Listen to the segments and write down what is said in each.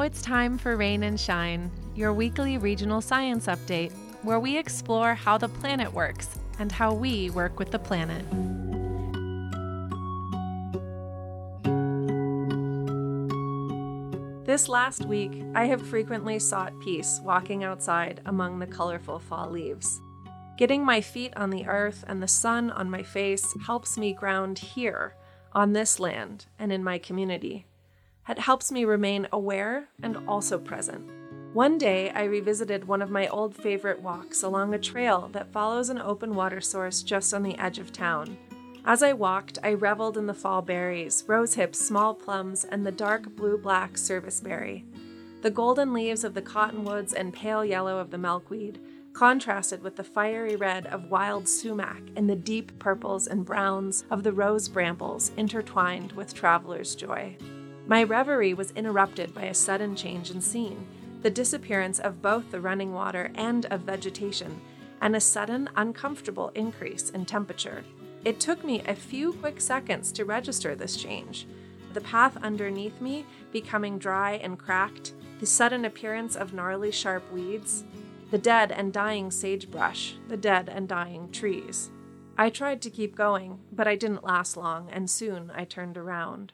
it's time for Rain and Shine, your weekly regional science update, where we explore how the planet works and how we work with the planet. This last week, I have frequently sought peace walking outside among the colorful fall leaves. Getting my feet on the earth and the sun on my face helps me ground here, on this land, and in my community. It helps me remain aware and also present. One day, I revisited one of my old favorite walks along a trail that follows an open water source just on the edge of town. As I walked, I reveled in the fall berries, rosehips, small plums, and the dark blue-black serviceberry. The golden leaves of the cottonwoods and pale yellow of the milkweed contrasted with the fiery red of wild sumac and the deep purples and browns of the rose brambles intertwined with traveler's joy. My reverie was interrupted by a sudden change in scene, the disappearance of both the running water and of vegetation, and a sudden, uncomfortable increase in temperature. It took me a few quick seconds to register this change. The path underneath me becoming dry and cracked, the sudden appearance of gnarly, sharp weeds, the dead and dying sagebrush, the dead and dying trees. I tried to keep going, but I didn't last long, and soon I turned around.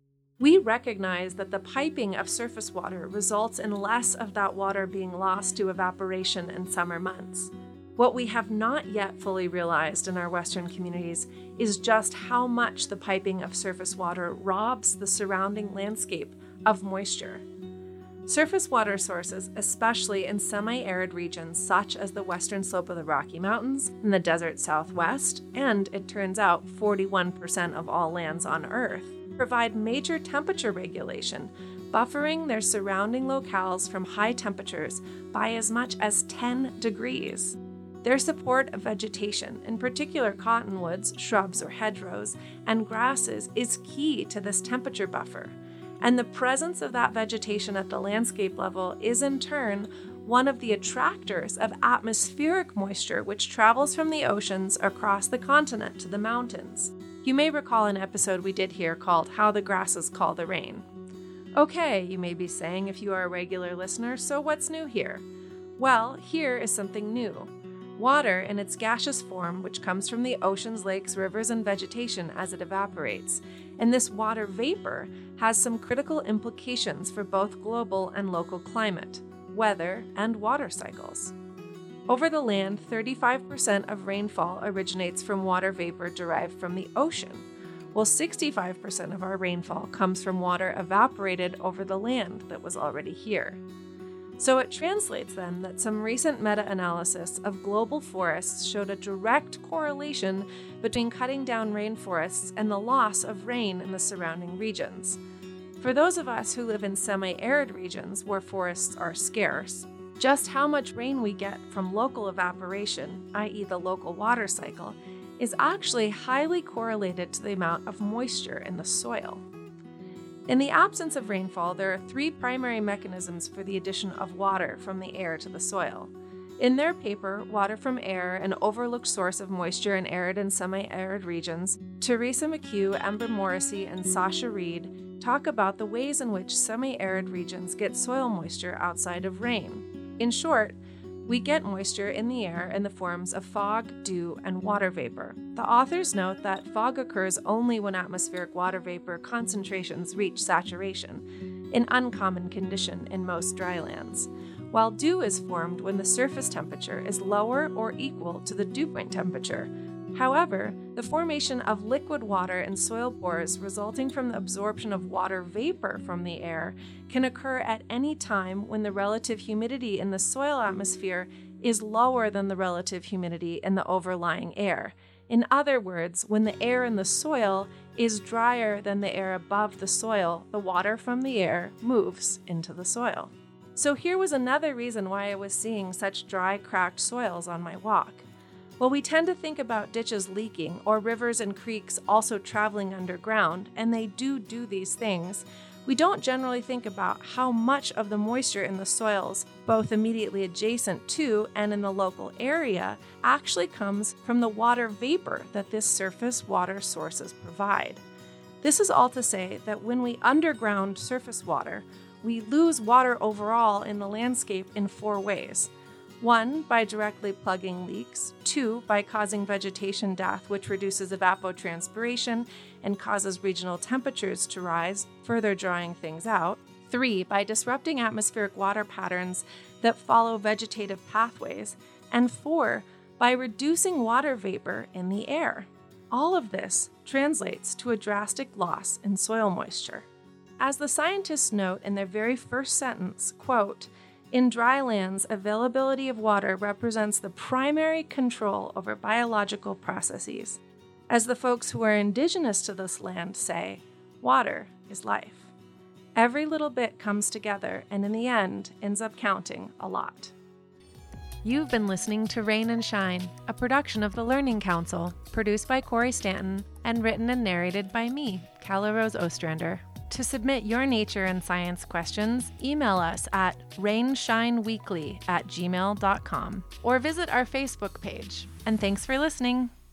We recognize that the piping of surface water results in less of that water being lost to evaporation in summer months. What we have not yet fully realized in our Western communities is just how much the piping of surface water robs the surrounding landscape of moisture. Surface water sources, especially in semi-arid regions such as the western slope of the Rocky Mountains and the desert Southwest, and it turns out 41% of all lands on Earth, provide major temperature regulation, buffering their surrounding locales from high temperatures by as much as 10 degrees. Their support of vegetation, in particular cottonwoods, shrubs or hedgerows, and grasses, is key to this temperature buffer. And the presence of that vegetation at the landscape level is in turn one of the attractors of atmospheric moisture which travels from the oceans across the continent to the mountains. You may recall an episode we did here called How the Grasses Call the Rain. Okay, you may be saying if you are a regular listener, so what's new here? Well, here is something new. Water in its gaseous form, which comes from the oceans, lakes, rivers, and vegetation as it evaporates. And this water vapor has some critical implications for both global and local climate, weather, and water cycles. Over the land, 35% of rainfall originates from water vapor derived from the ocean, while 65% of our rainfall comes from water evaporated over the land that was already here. So it translates then that some recent meta-analysis of global forests showed a direct correlation between cutting down rainforests and the loss of rain in the surrounding regions. For those of us who live in semi-arid regions where forests are scarce, just how much rain we get from local evaporation, i.e. the local water cycle, is actually highly correlated to the amount of moisture in the soil. In the absence of rainfall, there are three primary mechanisms for the addition of water from the air to the soil. In their paper, Water from Air, an Overlooked Source of Moisture in Arid and Semi-Arid Regions, Teresa McHugh, Ember Morrissey, and Sasha Reed talk about the ways in which semi-arid regions get soil moisture outside of rain. In short, we get moisture in the air in the forms of fog, dew, and water vapor. The authors note that fog occurs only when atmospheric water vapor concentrations reach saturation, an uncommon condition in most drylands, while dew is formed when the surface temperature is lower or equal to the dew point temperature. However, the formation of liquid water in soil pores resulting from the absorption of water vapor from the air can occur at any time when the relative humidity in the soil atmosphere is lower than the relative humidity in the overlying air. In other words, when the air in the soil is drier than the air above the soil, the water from the air moves into the soil. So here was another reason why I was seeing such dry, cracked soils on my walk. While we tend to think about ditches leaking or rivers and creeks also traveling underground, and they do these things, we don't generally think about how much of the moisture in the soils, both immediately adjacent to and in the local area, actually comes from the water vapor that this surface water sources provide. This is all to say that when we underground surface water, we lose water overall in the landscape in 4 ways. 1, by directly plugging leaks. 2, by causing vegetation death, which reduces evapotranspiration and causes regional temperatures to rise, further drawing things out. 3, by disrupting atmospheric water patterns that follow vegetative pathways. And 4, by reducing water vapor in the air. All of this translates to a drastic loss in soil moisture. As the scientists note in their very first sentence, quote, "In dry lands, availability of water represents the primary control over biological processes. As the folks who are indigenous to this land say, water is life. Every little bit comes together and in the end ends up counting a lot." You've been listening to Rain and Shine, a production of the Learning Council, produced by Corey Stanton and written and narrated by me, Calla Rose Ostrander. To submit your nature and science questions, email us at rainshineweekly@gmail.com or visit our Facebook page. And thanks for listening.